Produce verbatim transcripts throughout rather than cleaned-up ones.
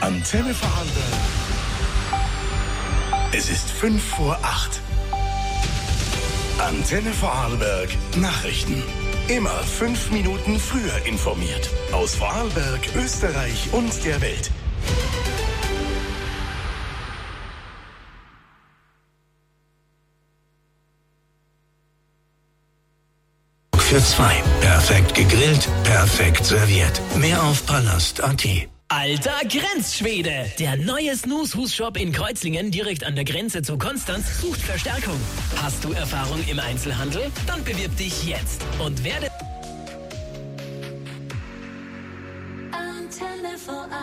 Antenne Vorarlberg. Es ist fünf vor acht. Antenne Vorarlberg Nachrichten. Immer fünf Minuten früher informiert. Aus Vorarlberg, Österreich und der Welt. Für zwei. Perfekt gegrillt, perfekt serviert. Mehr auf palast punkt a t. Alter Grenzschwede! Der neue Snooze-Hus-Shop in Kreuzlingen direkt an der Grenze zu Konstanz sucht Verstärkung. Hast du Erfahrung im Einzelhandel? Dann bewirb dich jetzt und werde Antenne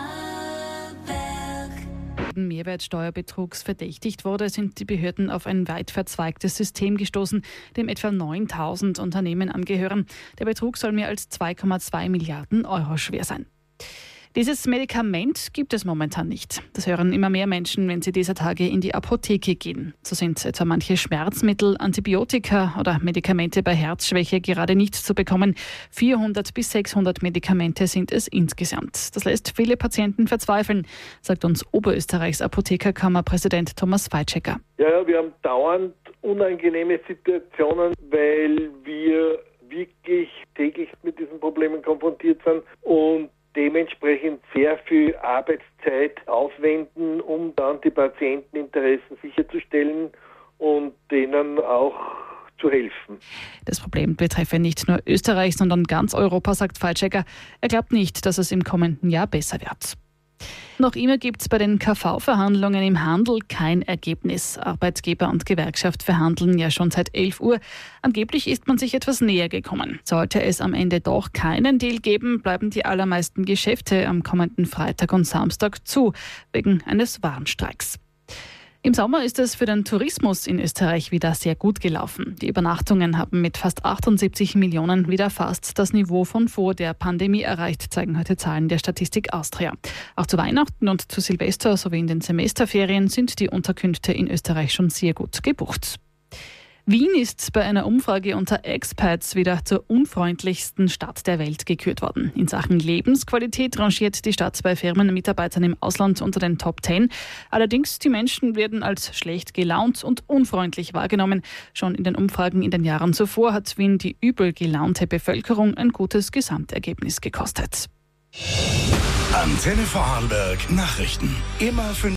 Vorarlberg. Mehrwertsteuerbetrugs verdächtigt wurde, sind die Behörden auf ein weit verzweigtes System gestoßen, dem etwa neuntausend Unternehmen angehören. Der Betrug soll mehr als zwei Komma zwei Milliarden Euro schwer sein. Dieses Medikament gibt es momentan nicht. Das hören immer mehr Menschen, wenn sie dieser Tage in die Apotheke gehen. So sind etwa manche Schmerzmittel, Antibiotika oder Medikamente bei Herzschwäche gerade nicht zu bekommen. vierhundert bis sechshundert Medikamente sind es insgesamt. Das lässt viele Patienten verzweifeln, sagt uns Oberösterreichs Apothekerkammerpräsident Thomas Weitschecker. Ja, ja, wir haben dauernd unangenehme Situationen, weil wir wirklich täglich mit diesen Problemen konfrontiert sind und dementsprechend sehr viel Arbeitszeit aufwenden, um dann die Patienteninteressen sicherzustellen und denen auch zu helfen. Das Problem betreffe nicht nur Österreich, sondern ganz Europa, sagt Weitschecker. Er glaubt nicht, dass es im kommenden Jahr besser wird. Noch immer gibt es bei den K V-Verhandlungen im Handel kein Ergebnis. Arbeitgeber und Gewerkschaft verhandeln ja schon seit elf Uhr. Angeblich ist man sich etwas näher gekommen. Sollte es am Ende doch keinen Deal geben, bleiben die allermeisten Geschäfte am kommenden Freitag und Samstag zu, wegen eines Warnstreiks. Im Sommer ist es für den Tourismus in Österreich wieder sehr gut gelaufen. Die Übernachtungen haben mit fast achtundsiebzig Millionen wieder fast das Niveau von vor der Pandemie erreicht, zeigen heute Zahlen der Statistik Austria. Auch zu Weihnachten und zu Silvester sowie in den Semesterferien sind die Unterkünfte in Österreich schon sehr gut gebucht. Wien ist bei einer Umfrage unter Expats wieder zur unfreundlichsten Stadt der Welt gekürt worden. In Sachen Lebensqualität rangiert die Stadt bei Firmenmitarbeitern im Ausland unter den Top Ten. Allerdings, die Menschen werden als schlecht gelaunt und unfreundlich wahrgenommen. Schon in den Umfragen in den Jahren zuvor hat Wien die übel gelaunte Bevölkerung ein gutes Gesamtergebnis gekostet. Antenne Vorarlberg Nachrichten. Immer fünf